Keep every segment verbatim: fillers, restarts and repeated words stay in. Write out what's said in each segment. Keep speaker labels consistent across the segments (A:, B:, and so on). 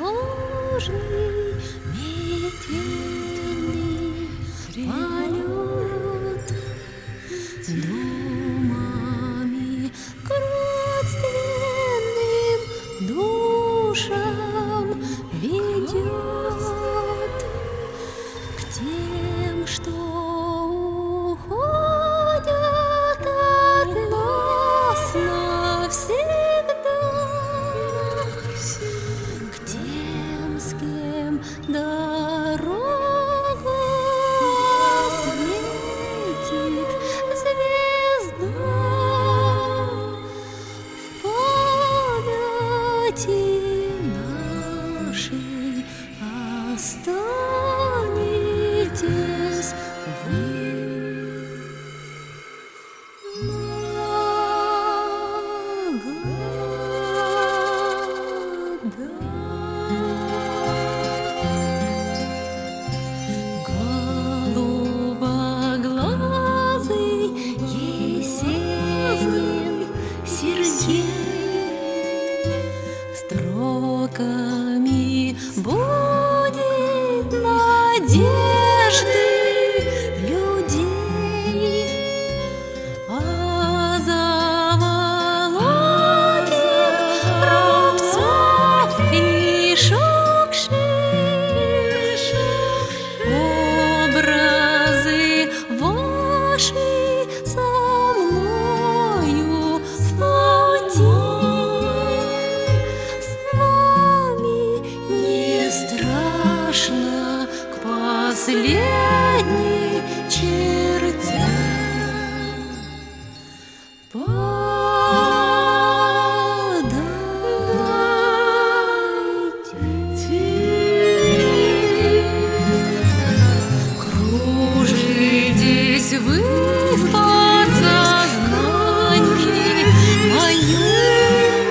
A: тревожный, метельный полет думами к родственным душам ведет, к тем, что уходят от нас навсегда, к тем, с кем дорогу осветит звезда. В памяти нашей останетесь вы. Голубоглазый Есенин Сергей строками будет надежды людей, а заволокет рубцов и шукшей образы ваши со мною в пути. С вами не страшно к последней черте. Кружитесь вы в подсознании моем,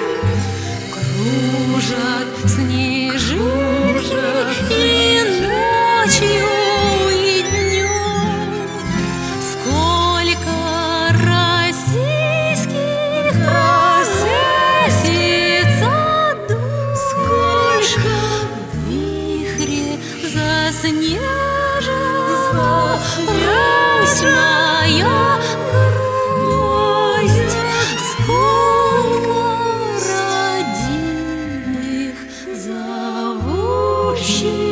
A: кружат снежинки и ночью, и днем. Сколько российских проносится душ, сколько в вихре заснежена Русь моя грусть, сколько родимых зовущих